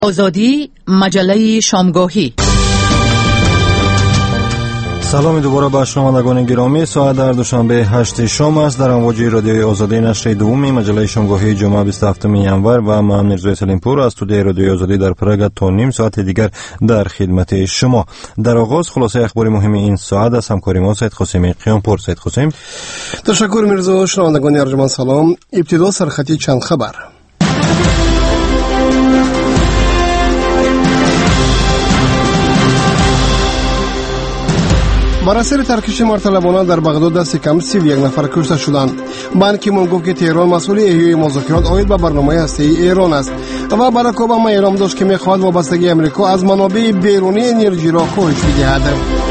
آزادی مجله شامگاهی. سلام دوباره به شنوندگان گرامی. ساعت در دوشنبه 8 شام است. در امواج رادیوی آزادی نشر دوم مجله شامگاهی جمعه 27 ینور و من میرزا سلیمپور از استودیوی رادیوی آزادی در پراگ تا نیم ساعت دیگر در خدمت شما. در آغاز خلاصه اخبار مهم این ساعت از همکاری ما سید قاسمی قیامپور. سید قاسم. تشکر میرزا. شنوندگان ارجمند سلام. ابتدا سرخطی چند خبر. بر اثر ترکش مرتلبانه در بغداد دست کم 31 نفر کشته شدند. بان کی مون گفت که تهران مسئول احیای مذاکرات آید به برنامه هسته‌ای ایران است و باراک اوباما اعلام داشت که می‌خواهد وابستگی آمریکا از منابع بیرونی انرژی را کاهش بدهد.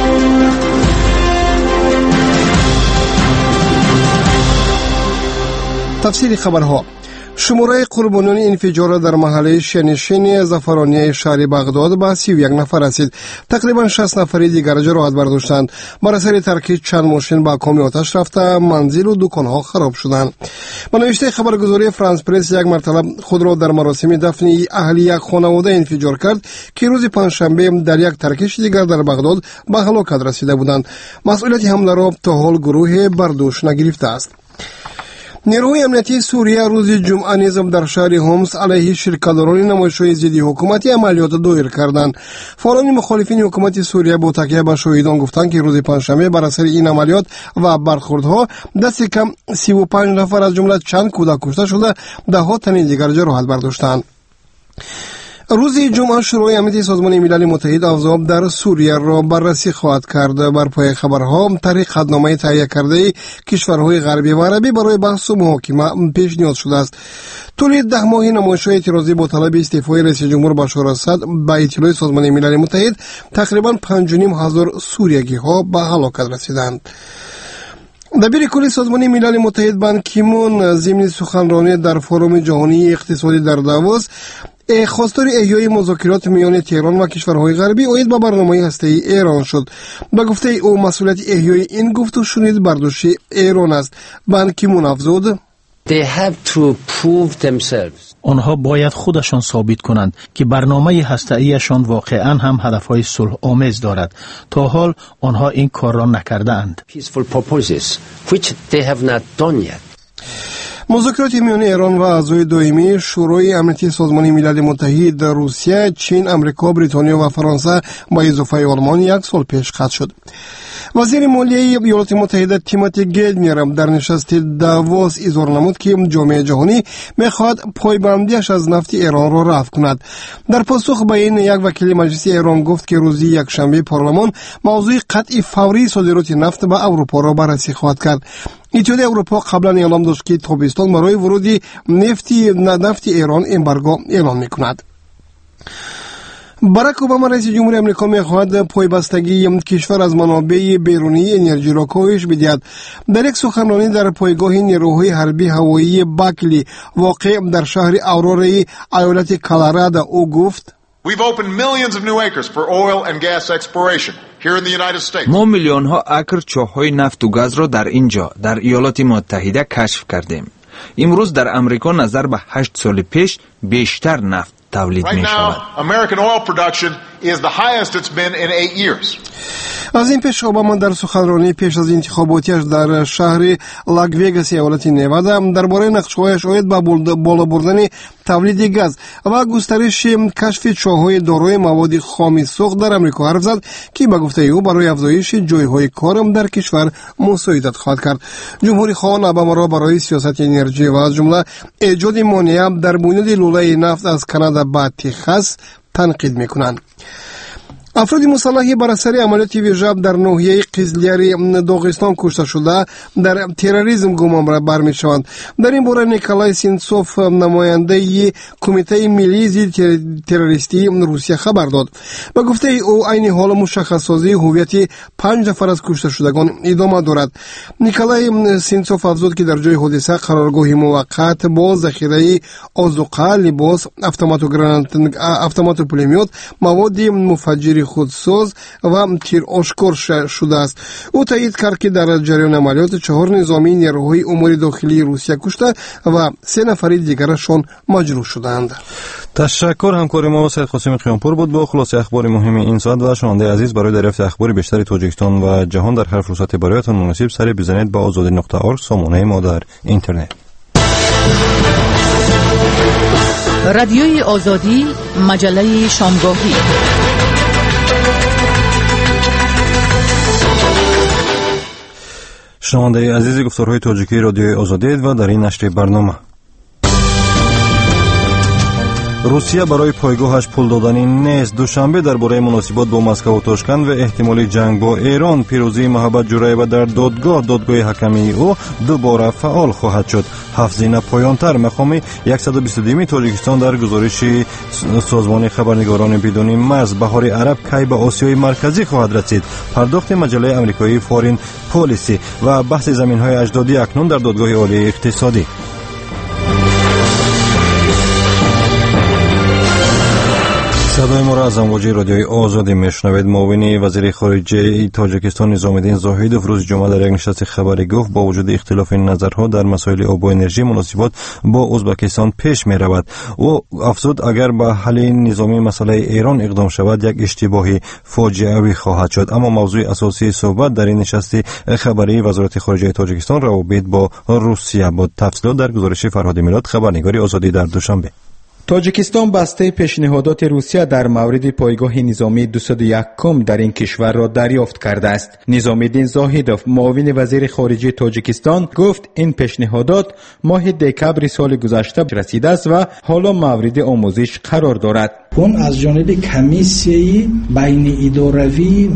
تفصیل خبرها. شماره قربانیان انفجار در محله شنشین زعفرانی شهر بغداد به 31 نفر رسید. تقریبا 60 نفر دیگر جراحت برداشتند. بر اثر ترکیب چند ماشین به کام آتش رفته، منزل و دکان‌ها خراب شدند. به نوشته خبرگزاری فرانس پرس یک مرتبه خود را در مراسم دفن اهل یک خانواده انفجار کرد که روز پنجشنبه در یک ترکیب دیگر در بغداد به هلاکت رسیده بودند. مسئولیت حمله را تا حال گروه برداشت نگرفته است. نیروهای امنیتی سوریه روز جمعه نیز در شهر هومس علیه شرکت‌داران نمایش‌های ضد حکومتی عملیات دایر کردند. فعالان مخالفین حکومت سوریه با تکیه به شاهدان گفتند که روز پنجشنبه بر اثر این عملیات و برخوردها دست کم 35 نفر از جمله چند کودک کشته شده، ده‌ها تن دیگر جراحت برداشتند. روز جمعه شورای امنیتی سازمان ملل متحد اوضاع در سوریه را بررسی خواهد کرد. بر پای خبرها طریق خدنامه تهیه کرده کشورهای غربی و عربی برای بحث و محاکمه پیشنهاد شده است. طول 10 ماهی نمایش‌های اعتراضی با طلب استعفای رئیس جمهور بشار اسد به اطلاع سازمان ملل متحد تقریبا 5,500 سوریگی‌ها به هلاکت رسیدند. دبیر کلی سازمان ملل متحد بان کی مون ضمن سخنرانی در فروم جهانی اقتصادی در داووس خواستار احیای مذاکرات میان تهران و کشورهای غربی اوید به برنامه هسته‌ای ایران شد. به گفته او مسئولیت احیای این گفت و شنید برداشت ایران است. بان کی مون افزود آنها باید خودشان ثابت کنند که برنامه هسته‌ایشان واقعا هم هدفهای صلح آمیز دارد. تا حال آنها این کار را نکرده‌اند. مذاکرات میان ایران و اعضای دائمی شورای امنیتی سازمان ملل متحد روسیه، چین، آمریکا، بریتانیا و فرانسه با اضافه آلمان یک سال پیش ختم شد. وزیر مالیه ایالات متحده تیموتی گیدمیر در نشست داووس اظهار نمود که جامعه جهانی می‌خواهد پایبندیش از نفت ایران را رفع کند. در پاسخ به این یک وکیل مجلس ایران گفت که روز یکشنبه پارلمان موضوع قطع فوری صادرات نفت به اروپا را بررسی خواهد کرد. اتحادیه اروپا قبلا اعلام داشت که تابستان برای ورود نفت ایران امبارگو اعلان می‌کند. باراک اوباما رئیس جمهور آمریکا می‌خواهد پایبستگی کشور از منابع بیرونی انرژی را کاهش بدهد. در یک سخنرانی در پایگاه نیروهای حربی هوایی باکلی واقع در شهر اورورا ایالت کلرادو او گفت: ما میلیون ها اکر چاه‌های نفت و گاز را در اینجا در ایالات متحده کشف کردیم. امروز در امریکا نظر به 8 سال پیش بیشتر نفت تولید می شود. از این پیش اوباما در سخنرانی پیش از انتخاباتیش در شهر لاگ ویگاس ایالت نیوادا درباره نقشه‌هایش اوید به بالا بردن تولید گاز و گسترش کشف چاه‌های دارای مواد خام سوخت در آمریکا حرف زد که به گفته او برای افزایش جایهای کار در کشور مساعدت خواهد کرد. جمهوری خواهان اوباما را برای سیاست انرژی و از جمله ایجاد مانع در بنیاد لوله نفت از کانادا به تگزاس تنقید می‌کنند. افراد مسلحی بر اثر عملیات ویژه در ناحیه قزلیار داغستان کشته شده در تروریسم گمان برمی‌شوند. در این باره نیکولای سینتسوف نماینده کمیته ملی ضد تروریستی روسیه خبر داد. به گفته او عین حال مشخص‌سازی هویت 5 نفر از کشته شدگان ادامه دارد. نیکولای سینتسوف افزود که در جای حادثه قرارگاهی موقت با ذخیره آذوقه، لباس، اتومات و پولمیوت، مواد مفجر خودساز و تیر آشکار شده است. او تایید کرد که در جریان عملیات 4 نظامی نیروهای امور داخلی روسیه کشته و 3 نفر دیگرشان مجروح شدند. تشکر. همکار ما سید قاسم قیامپور بود با خلاصه اخبار مهم این ساعت. و شنونده عزیز، برای دریافت اخبار بیشتر تاجیکستان و جهان در هر فرصت برایتان مناسب سری بزنید با azadi.org سامانه ما در اینترنت. رادیوی آزادی، مجله شامگاهی. شنونده عزیز، گفتارهای تاجیکی رادیوی آزادی و در این نشر برنامه روسیه برای پایگاهش پول دادنی نیست. دوشنبه درباره مناسبات با مسکو و تاشکند و احتمالی جنگ با ایران، پیروزی محمد جورایو در دادگاه حکمی او دوباره فعال خواهد شد. 7 زینه پایانتر مقام 122 تاجیکستان در گزارش سازمان خبرنگاران بدون مرز بهار عرب کی به آسیای مرکزی خواهد رسید. پرداخت مجله آمریکایی فارین پالیسی و بحث زمین‌های اجدادی اکنون در دادگاه عالی اقتصادی. صدای ما را از امواج رادیوی آزادی میشنوید. معاون وزیر خارجه تاجیکستان نظام الدین زاهدوف روز جمعه در یک نشست خبری گفت با وجود اختلاف نظرها در مسائل آب و انرژی مناسبات با ازبکستان پیش می رود. او افزود اگر به حل نظامی مسئله ایران اقدام شود یک اشتباهی فاجعه‌ای خواهد شد. اما موضوع اساسی صحبت در این نشست خبری وزارت خارجه تاجیکستان روابط با روسیه بود. تفصیلات در گزارش فرهاد میلاد، خبرنگاری آزادی در دوشنبه. تاجیکستان بسته پیشنهادات روسیه در مورد پایگاه نظامی 201 در این کشور را دریافت کرده است. نظام الدین زاهدوف معاون وزیر خارجه تاجیکستان گفت این پیشنهادات ماه دکبر سال گذشته رسیده است و حالا مورد آموزش قرار دارد. اون از جانب کمیسیای بین اداروی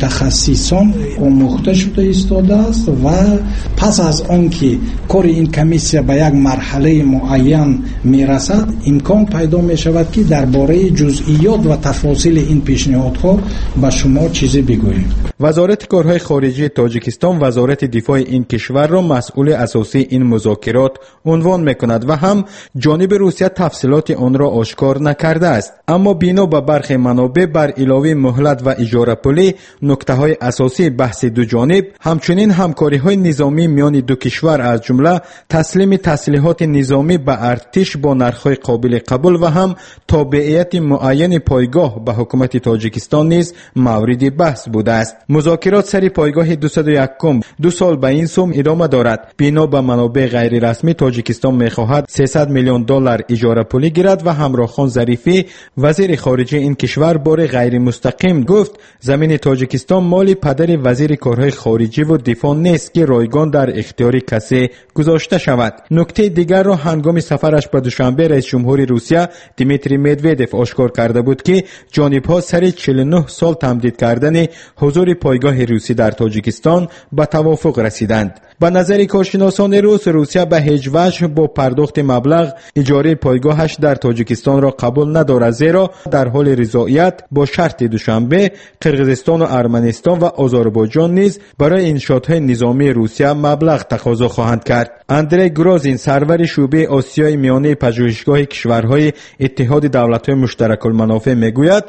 متخصصان آموخته شده ایستاده است و پس از آنکه کار این کمیسیه به یک مرحله معین میرسد امکان پیدا می شود که درباره جزئیات و تفاصیل این پیشنهادها به شما چیزی بگوییم. وزارت کارهای خارجه تاجیکستان وزارت دفاع این کشور را مسئول اساسی این مذاکرات عنوان میکند و هم جانب روسیه تفصیلات آن را آشکار نکرده است. اما بنا به برخی منابع بر علاوه مهلت و اجاره پولی نکته های اساسی بحث دو جانب همچنین همکاری های نظامی میان دو کشور از جمله تسلیم تسلیحات نظامی به ارتش با نرخ‌های قابل قبول و هم تابعیت معین پایگاه به حکومت تاجیکستان نیز مورد بحث بوده است. مذاکرات سری پایگاه 201 2 سال به این سوم ادامه دارد. بنا به منابع غیر رسمی تاجیکستان می‌خواهد 300 میلیون دلار اجاره پولی گیرد و همراه خان ظریفی وزیر خارجه این کشور بار غیر مستقیم گفت زمین تاجیکستان مال پدر وزیر کارهای خارجه و دفاع نیست که رایگان در اختیار کسی گذاشته شود. نکته دیگر را هنگام سفرش به دوشنبه رئیس جمهور روسیه دیمیتری مدودف آشکار کرده بود که جانب‌ها سر 49 سال تمدید کردن حضور پایگاه روسی در تاجیکستان به توافق رسیدند. به نظر کارشناسان روس، روسیه به هیچ وجه با پرداخت مبلغ اجاره پایگاهش در تاجیکستان را قبول ندارد، زیرا در حال رضایت با شرط دوشنبه قرقیزستان و ارمنستان و آذربایجان نیز برای انشاءات نظامی روسیه مبلغ تقاضا خواهند کرد. اندری گروزین سرور شعبه آسیای میانه پژوهشگاه کشورهای اتحاد دولت‌های مشترک المنافع میگوید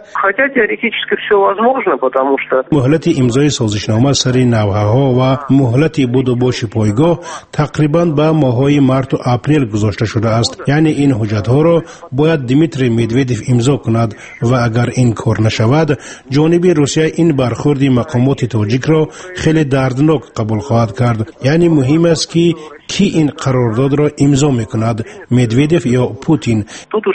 مهلت امضای سازشنامه سر نوحه‌ها و مهلت بود و باش پایگاه تقریبا به ماه‌های مارس و اپریل گذاشته شده است. یعنی این حجت‌ها را باید دیمیتری مدودف امضا کند و اگر این کار نشود جانب روسیه این برخورد مقامات تاجیک را خیلی دردناک قبول خواهد کرد. یعنی مهم است که کی این قرارداد را امضا میکند، مدودف یا پوتین.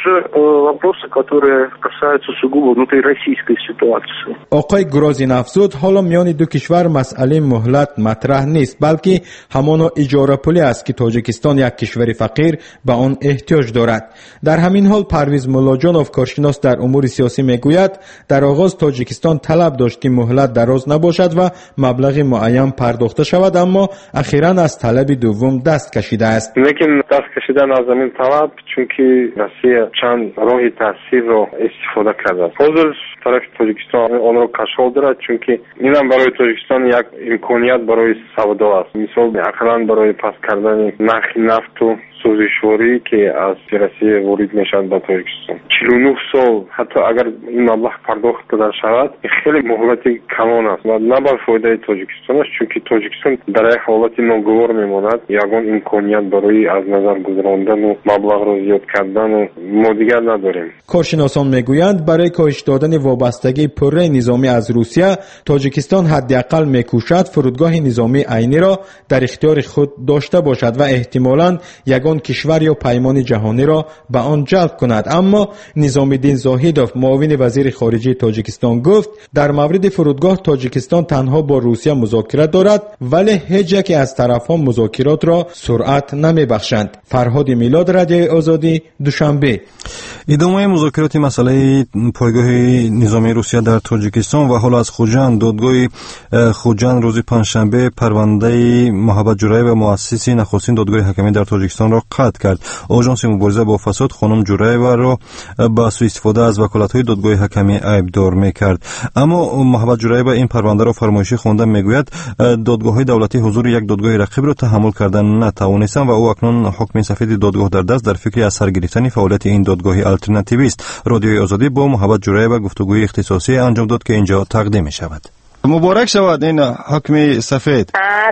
آقای گروزین افزود حالا میان دو کشور مسئله مهلت مطرح نیست، بلکه همانا اجاره پولی است که تاجیکستان یک کشور فقیر به آن احتیاج دارد. در همین حال پرویز مولاجانوف کارشناس در امور سیاسی میگوید در آغاز تاجیکستان طلب داشت که مهلت دراز نباشد و مبلغ معین پرداخته شود، اما اخیراً از طلب دوم دست کشیده است. لیکن دست کشیدن از این طلب چونکه روسیه چند راه تاثیر را استفاده کرده است. حاضر طرف تاجیکستان آن را کشف دارد چونکه اینم برای تاجیکستان یک امکانیت برای سودا است. مثلا اقلا برای پس کردن نرخ نفت و سوزشواری که از روسیه وارد میشن به تاجیکستان 49 سال حتی اگر این مبلغ پرداخت داده شود خیلی مهلت کلان است و نه بر فایده تاجیکستان است، چون که تاجیکستان در یک حالت ناگوار میماند. یگان امکانیت برای از نظر گذراندن و مبلغ را زیاد کردن و ما دیگر نداریم. کارشناسان میگویند برای کاهش دادن وابستگی پره نظامی از روسیه، تاجیکستان حداقل میکوشد فرودگاه نظامی عینی را در اختیار خود داشته باشد و احتمالاً یگان کشور یا پیمان جهانی را به آن جلب کند. اما نظامالدین زاهدوف معاون وزیر خارجه تاجیکستان گفت در مورد فرودگاه تاجیکستان تنها با روسیه مذاکره دارد، ولی هیچ یک از طرفان مذاکرات را سرعت نمیبخشند. فرهاد میلاد، رادیوی آزادی، دوشنبه. ادامه مذاکرات مسئله پایگاه نظامی روسیه در تاجیکستان و حال از خوجند. دادگاه خوجند روز پنجشنبه پرونده محبت جورایeva مؤسس نخستین دادگاه حکمی در تاجیکستان را قطع کرد. آژانس مبارزه با فساد خانم جورایeva را با سوء استفاده از وکالت‌های دادگاه حکمی عیبدار می‌کرد. اما محبت جورایeva این پرونده را فرمایشی خوانده میگوید دادگاه‌های دولتی حضور یک دادگاه رقیب را تحمل کردن نتوانستند و او اکنون حکم سفید دادگاه در دست در فکر از سر گرفتن فعالیت این دادگاه آلترناتیوی است. رادیوی آزادی با محبت جورایeva گفتگوی اختصاصی انجام داد که اینجا تقدیم می‌شود. مبارک شود این حکم سفید.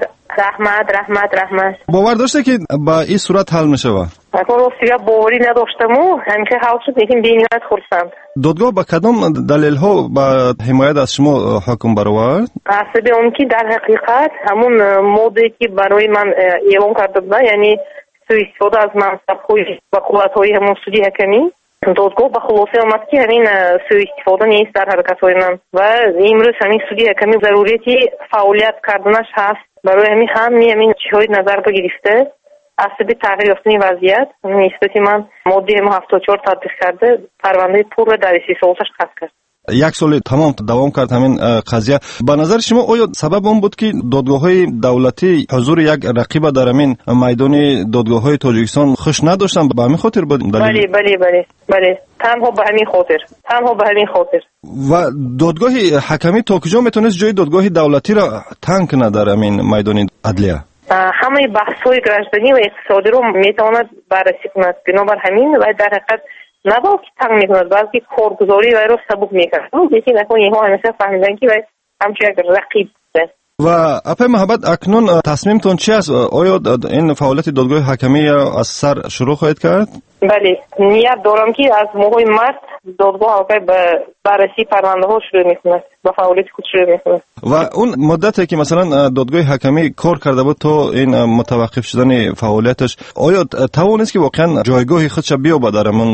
رحمت. باور داشته که با این صورت حل می‌شود؟ روسیه باوری نداشتم و همیشه حل شد، لیکن بینیت خورسند. دادگاه با کدام دلیل‌ها با حمایت از شما حکم برآورد؟ حسب اون که در حقیقت همون مودی که برای من اعلام کرده بود، یعنی سوء استفاده از منصب‌های و قدرت‌های همون سودی حکمی، دادگاه به خلاصه آمد که همین سوء استفاده نیست در حرکت‌های من و امروز همین سودی حکمی ضروریتی فعالیت کردنش هست. برای همین چیزهای نظر بگیرفته اصلی تغییر یافتن وضعیت نسبت من ماده 74 تطبیق کرده پرونده پور در 30 سالش قطع کرد. یک سال تمام دوام کرد همین قضیه. به نظر شما آیا سبب اون بود که دادگاه‌های دولتی حضور یک رقیب در همین میدان دادگاه‌های تاجیکستان خوش نداشتن؟ به همین خاطر بود؟ بله تنها به همین خاطر. و دادگاه حکمی تا کجا میتونست جای دادگاه دولتی را تنگ کنه در همین میدان عدلیه؟ همه بحث‌های گردشدنی و اقتصادی رو میتواند بررسی کند. بنابر همین و در حقیقت نباید که تنگ میکند، بلکه کارگزاری و رو سبک میکرد. یکی نکن اینها همیشه فهمیدن که همچون یک رقیب است. و اپای محبت اکنون تصمیمتون چی است؟ آیا این فعالیت دادگاه حکمی از سر شروع خواهید کرد؟ بله، نیت دارم که از ماه مارس دادگاه به بررسی پرونده ها شروع میکنه، با فعالیت خود شروع میکنه. و اون مدتی که مثلا دادگاه حکمی کار کرده بود تا این متوقف شدن فعالیتش، آیا توانست که واقعا جایگاه خودش بیابه در همون؟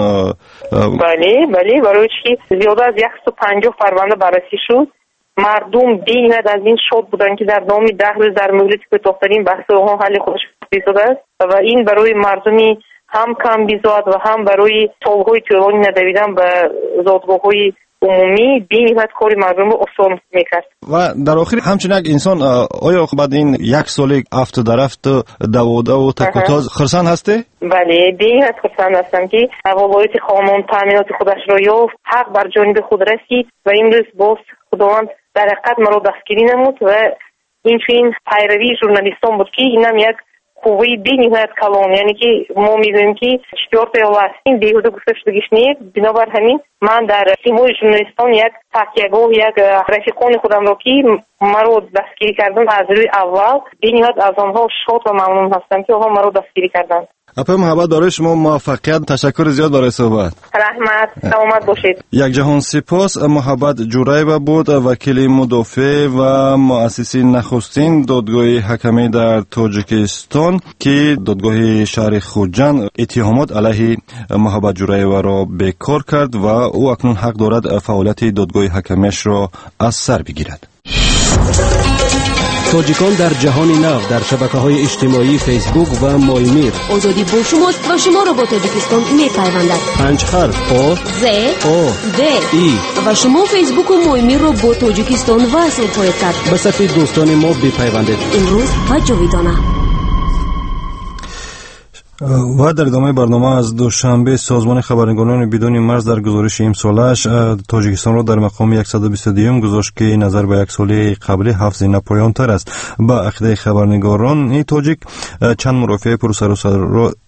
بله برای چی زیاده از 150 پرونده بررسی شد. مردم بینید از این شد بودن که در نام 10 روز در مهلتی که تاخترین بحث ها حل خودش بیزاده است و این برای مردمی هم کم بیزاد و هم برای سالهای طولانی ندویدن به دادگاه‌های عمومی بینید کار مردم رو آسان میکرد. و در آخر همچنین یک انسان آیا بعد این یک سال افت درفت دواده و تکوتاز خرسند هسته؟ بله بینید خرسند هستم که ولایت خانم تامینات خودش را یافت، حق بر جانب خود رسید و امروز باز خداوند در حقیقت مرا دستگیری نمود و این پیروی ژورنالیستان بود که اینم یک قوه بی‌نهایت کلان، یعنی که ما می‌دونیم که 4 تا هستیم بیهوده گفته شدگیش نیست. بنابر همین من در تیم‌های ژورنالیستان یک تکیهگاه یک رفیقان خودم را که مرا دستگیری کردن از روی اول بی‌نهایت از آنها شاد و ممنون هستم که آنها مرا دستگیری کردند. اپا محبت برای شما موفقیت، تشکر زیاد برای صحبت. رحمت، سلامت باشید. یک جهان سپاس. محبت جورایeva بود وکیل مدافع و مؤسس نخستین دادگاه حکمی در تاجیکستان که دادگاه شهر خوجند اتهامات علیه محبت جورایeva را بیکار کرد و او اکنون حق دارد فعالیت دادگاه حکمیش را از سر بگیرد. تاجیکان در جهان نو در شبکه‌های اجتماعی فیسبوک و مایمیر. آزادی با شماست و شما را با تاجیکستان می‌پیوندد. 5 حرف آ ز او د ای و شما فیسبوک و مایمیر را با تاجیکستان وصل خواهید کرد. به صفحه دوستان ما بپیوندید. امروز و جاویدانه. و در ادامه برنامه از دوشنبه سازمان خبرنگاران بدون مرز در گزارش امسالش تاجیکستان را در مقام 122 گذاشت که نظر به یک سال قبلی حفظ ناپایان تر است. با عقیده خبرنگاران این تاجیک چند مرافعه پرسر و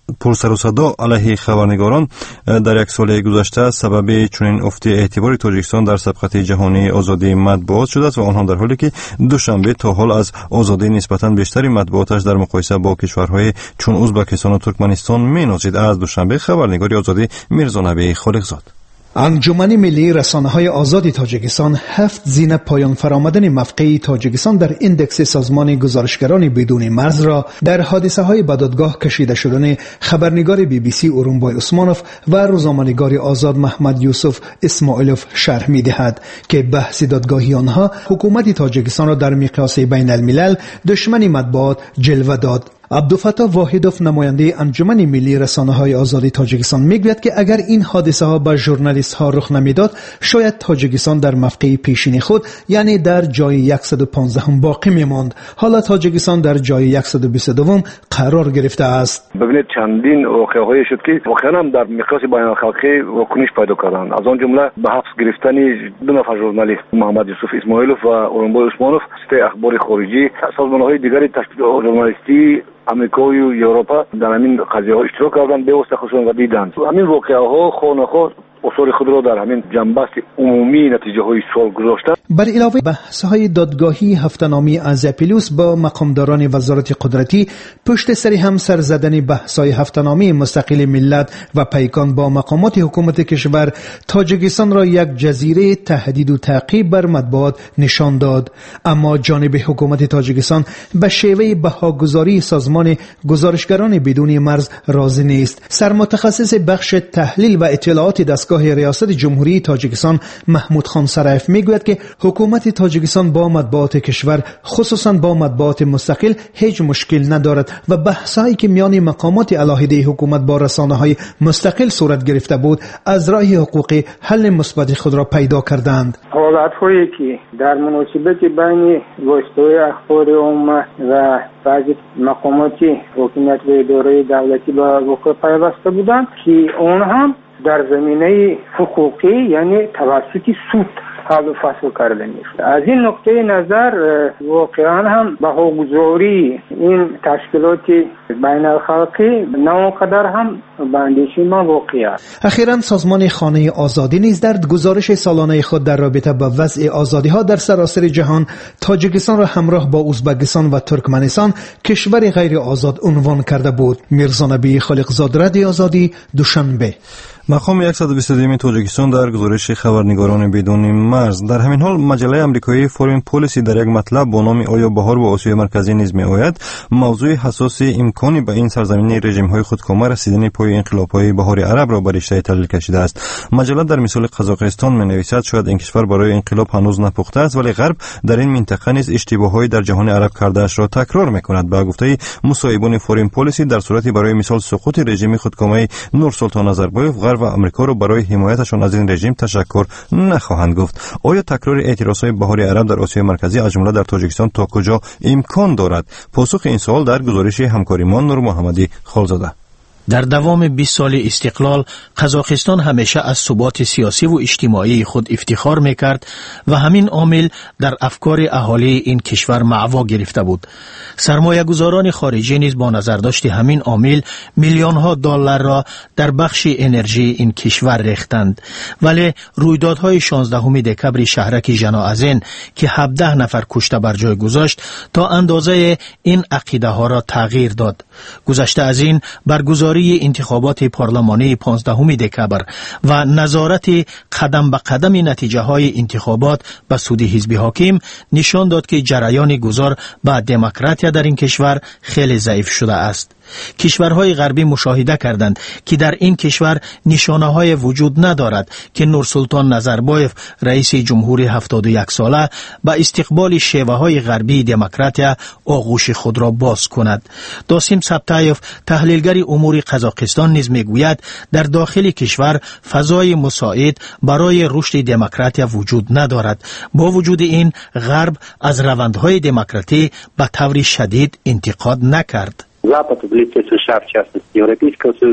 پرسر و صدا علیه خبرنگاران در یک سال گذشته سبب چنین افت اعتبار تاجیکستان در سبقت جهانی آزادی مطبوعات شده است و آنها در حالی که دوشنبه تا حال از آزادی نسبتاً بیشتری مطبوعاتش در مقایسه با کشورهای چون ازبکستان و ترکمنستان می‌نازید. از دوشنبه خبرنگاری آزادی میرزا نبی خالقزاد انجمن ملی رسانه‌های آزاد تاجیکستان 7 زین پایان فرآمدن موقع تاجیکستان در ایندکس سازمان گزارشگران بدون مرز را در حادثه‌های به دادگاه کشیده شدن خبرنگار BBC اورونبای عثمانوف و روزنامه‌نگار آزاد محمد یوسف اسماعیلوف شرح می‌دهد که بحث دادگاهی آنها حکومت تاجیکستان را در مقیاس بین الملل دشمن مطبوعات جلوه داد. عبدالفتاح واحدوف نماینده انجمن ملی رسانه‌های آزاد تاجیکستان میگوید که اگر این حادثه ها به ژورنالیست ها رخ نمیداد شاید تاجیکستان در موقع پیشین خود یعنی در جای 115 باقی میماند. حالا تاجیکستان در جای 122 قرار گرفته است. ببینید چندین واقعه‌ای شد که واقعا هم در مقیاس بین الخلقی واکنش پیدا کردند. از آن جمله به حبس گرفتن دو نفر ژورنالیست محمد یوسف اسماعیلوف و اورونبای عثمانوف سته اخبار خارجی سازمان‌های دیگری تشکیل ژورنالیستی امریکا و اروپا در همین قضیه ها اشتراک کردند به واسطه خصوصا و دیدند همین واقعه ها خانه‌ها اصول خود را در همین جنبست عمومی نتیجه های سوال گذاشتند. بر علاوه بحث های دادگاهی هفته‌نامه از اپیلوس با مقامداران وزارت قدرتی پشت سر هم سر زدن بحث های هفته‌نامه مستقل ملت و پیکان با مقامات حکومت کشور تاجیکستان را یک جزیره تهدید و تعقیب بر مطبوعات نشان داد. اما جانب حکومت تاجیکستان به شیوه بهاگذاری سازمان گزارشگران بدون مرز راضی نیست. سرمتخصص بخش تحلیل و اطلاعات دستگاه ریاست جمهوری تاجیکستان محمود خان سرایف میگوید که حکومت تاجیکستان با مطبوعات کشور خصوصا با مطبوعات مستقل هیچ مشکل ندارد و بحثایی که میان مقامات علاهده حکومت با رسانه‌های مستقل صورت گرفته بود از راه حقوقی حل مثبت خود را پیدا کردند. حالت‌هایی که در مناسبت بین واسطه اخبار عامه و بعضی مقامات حکومت و اداره دولتی به واقع پیوسته بودند که اون هم در زمینه حقوقی یعنی توسط سود حل و فصل کردن است. از این نقطه نظر واقعا هم بهاگذاری این تشکیلات بین الخلقی ناقدر هم به اندیشه ما واقعی است. اخیراً سازمان خانه آزادی نیز در گزارش سالانه خود در رابطه با وضع آزادی ها در سراسر جهان تاجیکستان را همراه با ازبکستان و ترکمنستان کشور غیر آزاد عنوان کرده بود. میرزا نبی خالقزاد، رادیو آزادی، دوشنبه. مقام 122 تاجیکستان در گزارش خبرنگاران بدون مرز. در همین حال مجله آمریکایی فورین پالیسی در یک مطلب با نام آیا بهار با آسیای مرکزی نیز میآید موضوع حساس امکانی به این سرزمین رژیم‌های خودکامه رسیدن پای انقلاب‌های بهار عرب را بر رشته تحلیل کشیده است. مجله در مثال قزاقستان می‌نویسد شاید این کشور برای انقلاب هنوز نپخته است ولی غرب در این منطقه نیز اشتباه‌های در جهان عرب کرده‌اش را تکرار می‌کند. به گفته مصاحبان فورین پالیسی در صورتی برای مثال سقوط رژیم خودکامه نورسلطان نظربایف و آمریکا رو برای حمایتشان از این رژیم تشکر نخواهند گفت. آیا تکرار اعتراضهای بهار عرب در آسیای مرکزی از جمله در تاجیکستان تا کجا امکان دارد؟ پاسخ این سوال در گزارش همکاریمان نور محمدی خالزاده. در دوام 20 سال استقلال قزاقستان همیشه از ثبات سیاسی و اجتماعی خود افتخار میکرد و همین عامل در افکار اهالی این کشور معوا گرفته بود. سرمایه گذاران خارجی نیز با نظرداشت همین عامل میلیون ها دلار را در بخش انرژی این کشور ریختند. ولی رویدادهای 16 دکبر شهرک جناعزین که 17 نفر کشته بر جای گذاشت تا اندازه این عقیده ها را تغییر داد. گذشته از این برگزاری انتخابات پارلمانی 15 دکبر و نظارت قدم به قدم نتیجه های انتخابات به سود حزب حاکم نشان داد که جریان گذار به دموکراسی در این کشور خیلی ضعیف شده است. کشورهای غربی مشاهده کردند که در این کشور نشانه‌های وجود ندارد که نورسلطان نظربایف رئیس جمهور 71 ساله به استقبال شیوه‌های غربی دموکراتیا آغوش خود را باز کند. داسیم سبتایف تحلیلگر امور قزاقستان نیز میگوید در داخل کشور فضای مساعد برای رشد دموکراتیا وجود ندارد. با وجود این غرب از روندهای دموکراتی به طور شدید انتقاد نکرد. Запад в лице США, в частности Европейского Союза,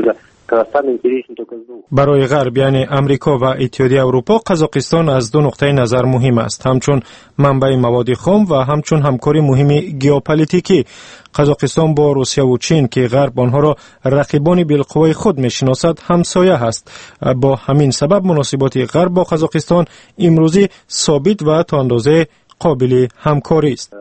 برای غرب یعنی امریکا و اتحادیه اروپا قزاقستان از دو نقطه نظر مهم است، همچون منبع مواد خام و همچون همکاری مهم ژئوپلیتیکی. قزاقستان با روسیه و چین که غرب آنها را رقیبان بالقوه خود میشناسد همسایه است. با همین سبب مناسبات غرب با قزاقستان امروزی ثابت و تا اندازه قابل همکاری است.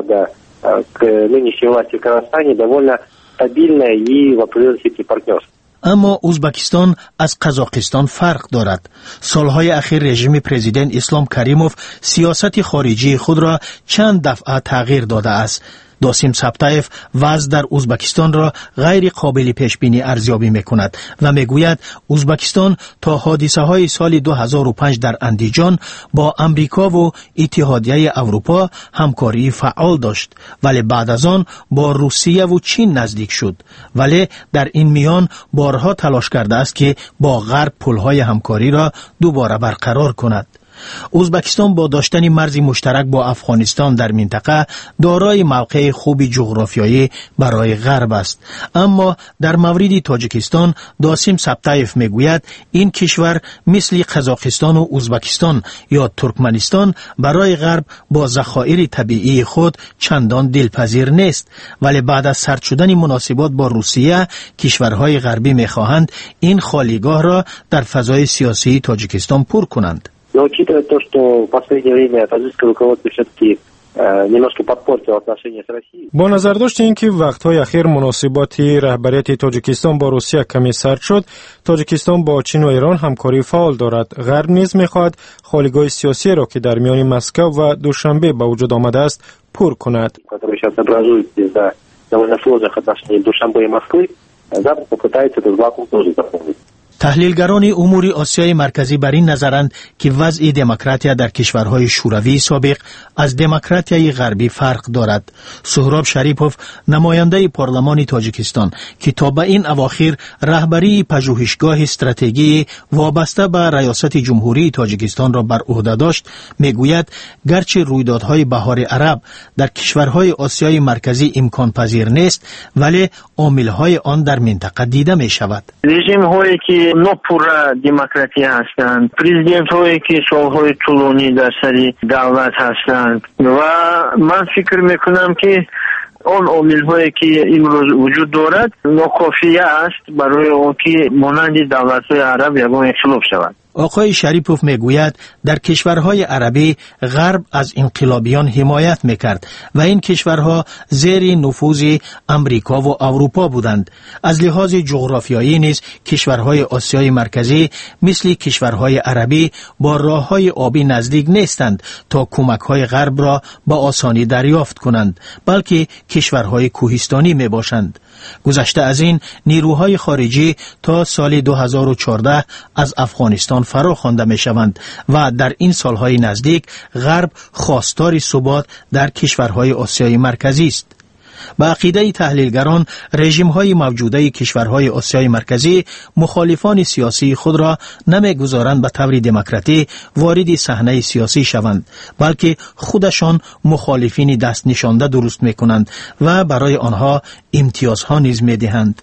اما ازبکستان از قزاقستان فرق دارد. سالهای اخیر رژیم پرزیدنت اسلام کریموف سیاست خارجی خود را چند دفعه تغییر داده است. داسیم سبتایف وضع در ازبکستان را غیر قابل پیش بینی ارزیابی میکند و میگوید ازبکستان تا حادثه های سال 2005 در اندیجان با امریکا و اتحادیه اروپا همکاری فعال داشت، ولی بعد از آن با روسیه و چین نزدیک شد، ولی در این میان بارها تلاش کرده است که با غرب پلهای همکاری را دوباره برقرار کند. ازبکستان با داشتن مرزی مشترک با افغانستان در منطقه دارای موقع خوبی جغرافیایی برای غرب است. اما در مورد تاجیکستان داسیم سبتایف میگوید این کشور مثل قزاقستان و ازبکستان یا ترکمنستان برای غرب با ذخایر طبیعی خود چندان دلپذیر نیست، ولی بعد از سرد شدن مناسبات با روسیه کشورهای غربی میخواهند این خالیگاه را در فضای سیاسی تاجیکستان پر کنند. Но учитывая то, что в последнее время таджикское руководство все-таки немножко подпортило отношения с Россией. با نظر داشت اینکه وقت‌های اخیر مناسبات رهبریت تاجیکستان با روسیه کمی سرد شد، تاجیکستان با چین و ایران همکاری فعال دارد. غرب نیز می‌خواهد خالیگاه سیاسی را که در میان مسکو و دوشنبه به وجود آمده است پر کند. Который сейчас образуется из-за довольно сложных отношений Душанбе и Москвы, Запад попытается этот вакуум тоже заполнить. تحلیلگران امور آسیای مرکزی بر این نظرند که وضع دموکراتیا در کشورهای شوروی سابق از دموکراتیای غربی فرق دارد. سهراب شریپوف نماینده پارلمان تاجیکستان که تا به این اواخر رهبری پژوهشگاه استراتژی وابسته به ریاست جمهوری تاجیکستان را بر عهده داشت، میگوید گرچه رویدادهای بهار عرب در کشورهای آسیای مرکزی امکان پذیر نیست، ولی عاملهای آن در منطقه دیده می شود. رژیم هایی که نپورا دموکراتی هستند، پرزیدنت هایی که سالهای طولانی در سر دولت هستند و من فکر میکنم که اون عامل هایی که امروز وجود دارد ناکافیه است برای اون که مانند دولت های عرب یگان اصلاح شود. آقای شریپوف میگوید در کشورهای عربی غرب از انقلابیان حمایت میکرد و این کشورها زیر نفوذ امریکا و اروپا بودند. از لحاظ جغرافیایی نیز کشورهای آسیای مرکزی مثل کشورهای عربی با راههای آبی نزدیک نیستند تا کمکهای غرب را با آسانی دریافت کنند، بلکه کشورهای کوهستانی میباشند. گذشته از این نیروهای خارجی تا سال 2014 از افغانستان فرا خوانده می شوند و در این سالهای نزدیک غرب خواستار ثبات در کشورهای آسیای مرکزی است. به عقیده تحلیلگران رژیم‌های موجوده کشورهای آسیای مرکزی مخالفان سیاسی خود را نمی‌گذارند به طور دموکراتی وارد صحنه سیاسی شوند، بلکه خودشان مخالفین دست نشانده درست می‌کنند و برای آنها امتیازها نیز می‌دهند.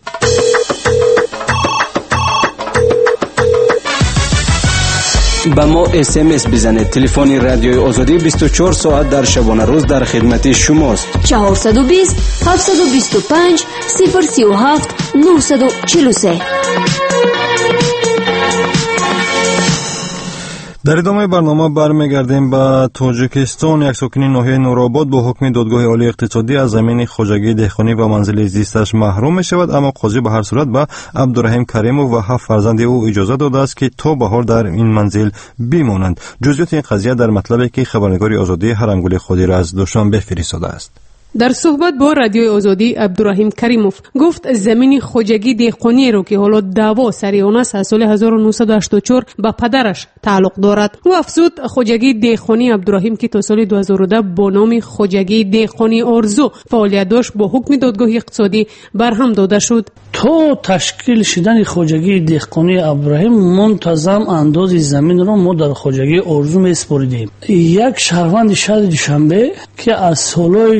با ما SMS بزنید. تلفن رادیوی آزادی 24 ساعت در شبانه روز در خدمت شماست. 420 725 037 943. در ادامه برنامه برمیگردیم به تاجیکستان. یک ساکن ناحیه نورآباد با حکم دادگاه عالی اقتصادی از زمین خواجگی دهقانی و منزل زیستش محروم می شود، اما قاضی به هر صورت به عبدالرحیم کریموف و 7 فرزند او اجازه داده است که تا بهار در این منزل بمانند. جزئیات این قضیه در مطلبی که خبرنگار آزادی هرمگل خودی را از دوشنبه فرستاده است. در صحبت با رادیوی آزادی عبدالرحیم کریموف گفت زمین خواجگی دهقانی رو که حالا دعوا سر آن است از سال 1984 به پدرش تعلق دارد. او افزود خواجگی دهقانی عبدالرحیم که تا سال 2010 با نام خواجگی دهقانی آرزو فعالیت داشت با حکم دادگاه اقتصادی برهم داده شد. تا تشکیل شدن خواجگی دهقانی عبدالرحیم منتظم انداز زمین را ما در خواجگی آرزو میسپاریدیم. یک شهروند شهر دوشنبه که از سالهای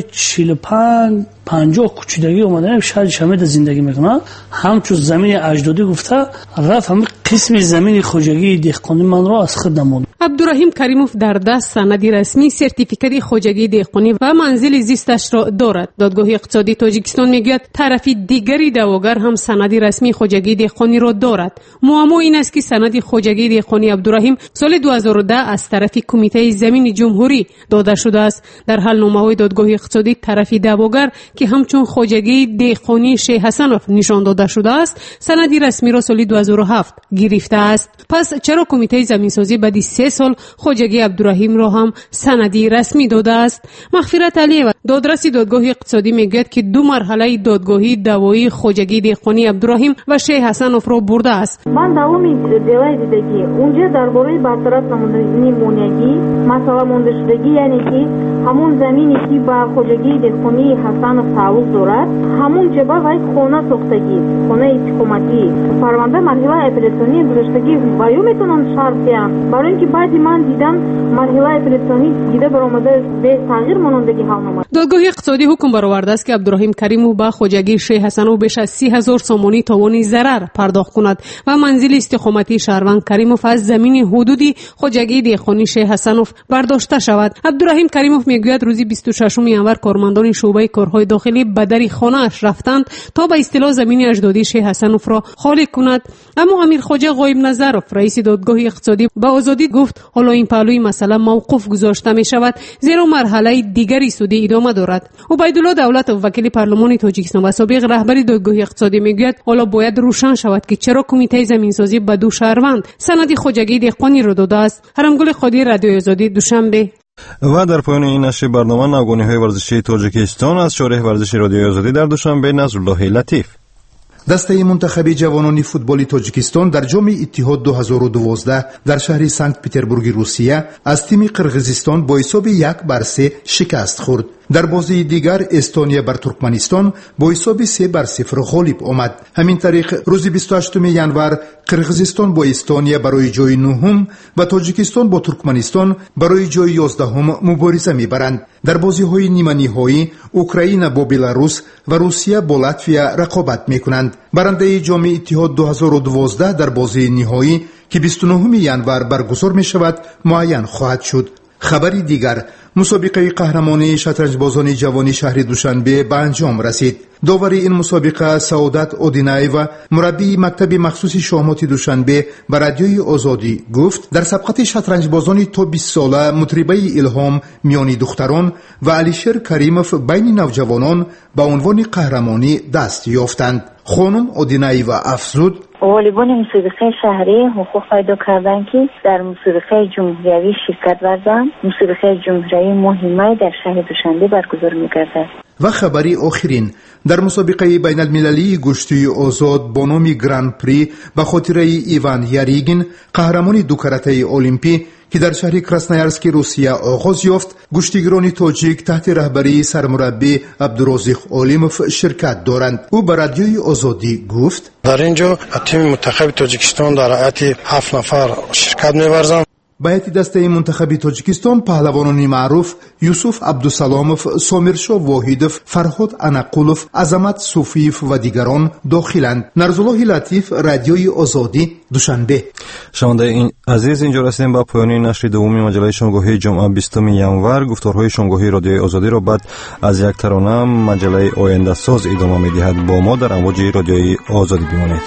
45 50 کوچیدگی اومدن شاید شمید زندگی میکنه. همچون زمین اجدادی گفته رفت همین قسم زمین خوجگی دهقانی من را از خود نمود. عبدالرحیم کریموف در دست سندی رسمی سرتیفیکت خوجگی دهقانی و منزل زیستش را دارد. دادگاه اقتصادی تاجیکستان میگوید طرف دیگری دعواگر هم سندی رسمی خوجگی دهقانی را دارد. معما این است که سند خوجگی دهقانی عبدالرحیم سال 2010 از طرف کمیته زمین جمهوری داده شده است. در حال نامه‌های دادگاه اقتصادی طرف دعواگر که همچون خوجگی دهقانی شیخ حسنوف نشان داده شده است سندی رسمی را سال 2007 گرفته است. پس چرا کمیته زمینسازی بعد 3 سال خوجگی عبدالرحیم را هم سندی رسمی داده است؟ مغفرت علیه دادرس دادگاه اقتصادی میگوید که 2 مرحله دادگاهی دعوای خوجگی دهقانی عبدالرحیم و شیخ حسنوف را برده است. من دعوامی دلای دیده که اونجا درباره برطرف نمودنی مونگی مسئله مونده شدگی یعنی که همون زمینی که با خوجگی دهقانی حسنوف تعلق دارد همون جبه و خونه ساختگی خونه حکومتی پرونده مرحله اپلیسیونی گذاشتگی و میتونن شرط کنم برای اینکه بعد من دیدم مرحله اپلیسیونی دیده برآمده به تغییر مانندگی حال نمود. دادگاه اقتصادی حکم برآورده است که عبدالرحیم کریموف با خوجگی شیخ حسنوف بیش از 30,000 سومانی تاوان ضرر پرداخت کند و منزل استقامتی شهروند کریموف از زمین حدودی خوجگی دهقانی شیخ حسنوف برداشته شود. عبدالرحیم کریموف میگوید روزی 26 ینور کارمندان شعبه کارهای داخلی به در خانه اش رفتند تا به اصطلاح زمین اجدادی شیخ حسنوف را خالی کند. اما امیر خواجه غایب نظرов رئیس دادگاه اقتصادی با آزادی گفت حالا این پهلوی مسئله موقوف گذاشته می شود زیرا مرحله دیگری سودی ادامه دارد. عبیدالله دولت وکیل پارلمان تاجیکستان و سابق رهبر دادگاه اقتصادی میگوید حالا باید روشن شود که چرا کمیته زمینسازی به 2 شهروند سند خوجگی دهقانی را داده است. حرمگل خادی رادیوی آزادی دوشنبه. و در پایان این نشر برنامه نوگانی‌های ورزشی تاجیکستان از شارح ورزش رادیوی آزادی در دوشنبه نصرالله لطیف. دسته منتخب جوانان فوتبال تاجیکستان در جام اتحاد 2012 در شهر سنت پتربورگ روسیه از تیم قرقیزستان با حساب 1-3 شکست خورد. در بازی دیگر استونیا بر ترکمنستان با حساب 3-0 غالب آمد. همین طریق روز 28 ینور قرقیزستان با استونیا برای جای 9 و تاجیکستان با ترکمنستان برای جای 11 مبارزه می‌برند. در بازی‌های نیمه نهایی اوکراین با بلاروس و روسیه با لاتویا رقابت می‌کنند. برنده جام اتحاد 2012 در بازی نهایی که 29 ینور برگزار می‌شود معین خواهد شد. خبری دیگر مسابقه قهرمانی شطرنج‌بازان جوانی شهر دوشنبه به انجام رسید. داور این مسابقه سعادت اودینایوا مربی مکتب مخصوص شامات دوشنبه به رادیوی آزادی گفت در سبقت شطرنج‌بازان تا 20 ساله مطربه الهام میان دختران و علیشیر کریموف بین نوجوانان به عنوان قهرمانی دست یافتند. خانم اودینایوا افزود والیبال موسیقی شهری حقوق پیدا کردن که در موسیقی جمهوری شرکت ورزند. موسیقی جمهوری مهمه در شهر دوشنبه برگزار می‌گردد. و خبری آخرین در مسابقه بین المللی گشتی آزاد با نام گران پری به خاطر ایوان یاریگین قهرمان 2 کرته المپی که در شهر کراسنایارسک روسیه آغاز یافت گشتیگران تاجیک تحت رهبری سرمربی عبدالرازق علیموف شرکت دارند. او به رادیوی آزادی گفت در اینجا تیم منتخب تاجیکستان در هیئت 7 نفر شرکت می‌ورزند. به هیئت دسته منتخب تاجیکستان پهلوانان معروف یوسف عبدالسلاموف، سامرشاه واحدوف، فرهاد انقولوف، عظمت صوفیف و دیگران داخلند. نصرالله لطیف، رادیوی آزادی، دوشنبه. شنونده این عزیز اینجا رسیدیم به پایان نشر دوم مجله شامگاهی جمعه 20 ینور. گفتارهای شامگاهی رادیوی آزادی را بعد از یک ترانه مجله آینده ساز ادامه می‌دهد. با ما در امواج رادیوی آزادی بمانید.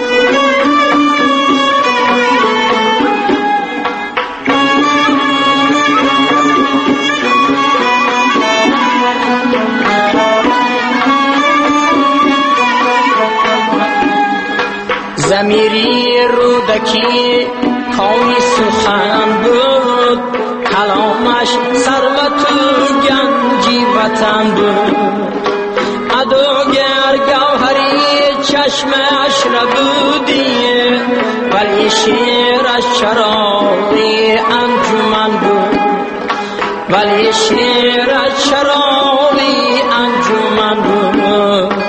زمیری رودکی کامی سخن بود کلامش ثروت و گنجی وطن بود ادوگر گوهری چشمش ربودیه ولی شیرش چراغی انجمن بود ولی شیرش چراغی انجمن بود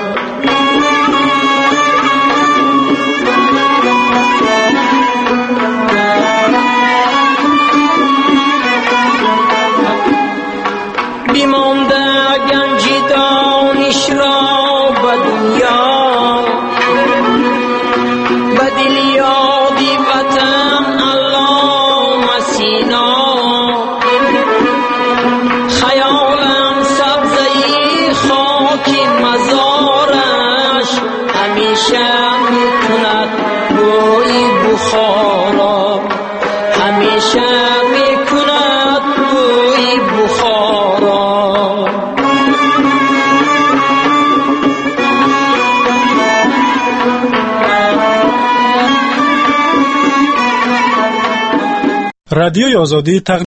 بیمانده گنجی رادیوی آزادی